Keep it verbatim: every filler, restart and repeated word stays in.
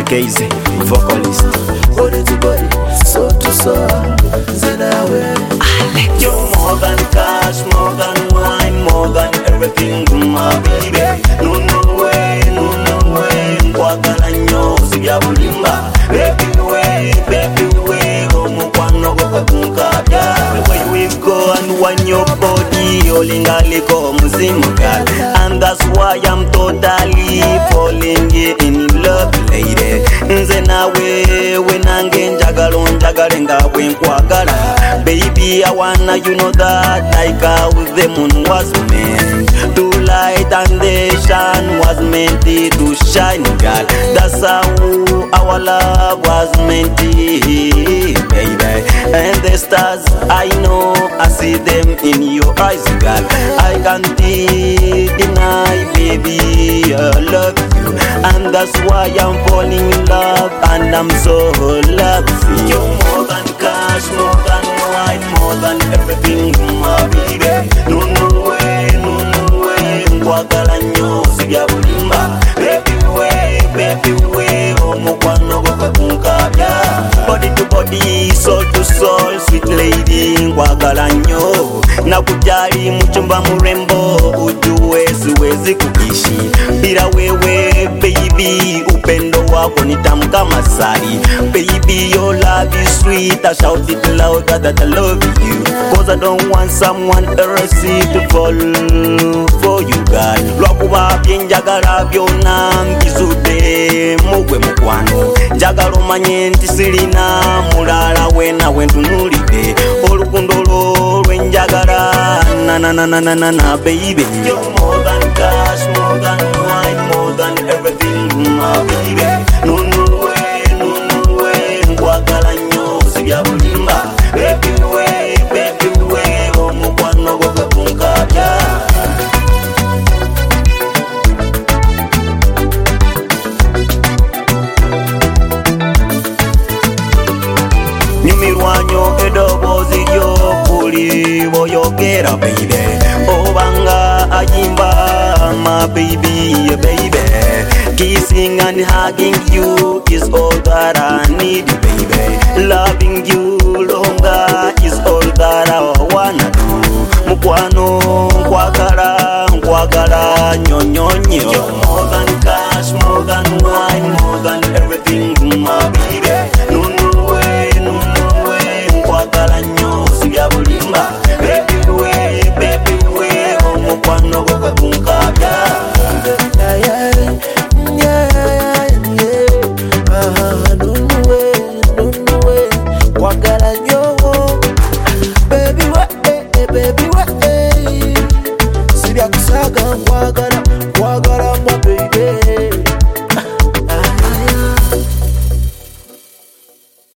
Casey, vocalist. Body to body, soul to soul, Zenawe. You're more than cash, more than wine, more than everything, my baby. No, no way, no, no way. Kwagala nyo, siya bulimba. Baby way, baby way. Omu kwano goka kunkabya. Where we go and wind your body, olingaliko muzimu girl. And that's why I'm totally falling in love, lady. Nze nawe, wenange njagalo njagale nga bwenkwagala. Baby, I wanna you know that like how the moon was meant to light and the sun was meant to shine, girl. That's how our love was meant to be, baby. And the stars, I know, I see them in your eyes, girl. I can't deny, baby, I love you. And that's why I'm falling in love, and I'm so loving you. More than cash, more than wine, more than everything, my baby. No, no way, no, no way. Kwagala nyo, siya bulimba. Baby way, baby way. Omu kwano goka kunkabya. Body to body, soul to soul, sweet lady. Kwagala nyo, na kujali mchumba murembo. Ujue siwezi kuishi bila wewe, baby. Upendo wako ni tamu kama sari. Baby, your love is sweet. I shout it louder that I love you. Cause I don't want someone else to fall for you, girl. Lwakuba byenjagala byonna mbisude mugwe mukwano. Njagala omanye nti sirina mulala we nawe ntunulidde. Olukundo lwo lwenjagala na na na na na na na baby. You're more than cash, more than wine, more than everything, my baby. No, no way, no, no way. Nkwagala nyo, siya bulimba. Baby way, baby way. Omu kwano goka kunkabya. Nyumirwanyo edobozi lyo kuli boyogera, baby. Obanga ajimba, my baby, baby. Kissing and hugging you is all that I need, baby. Loving you longer is all that I wanna do. Mukwano, nkwagala, nkwagala, nyonyonyo. You're more than cash, more than wine, more than everything, my baby. No, no way, no, no way. Nkwagala nyo, siya bulimba. Baby way, baby way. Omukwano goka kunkabya.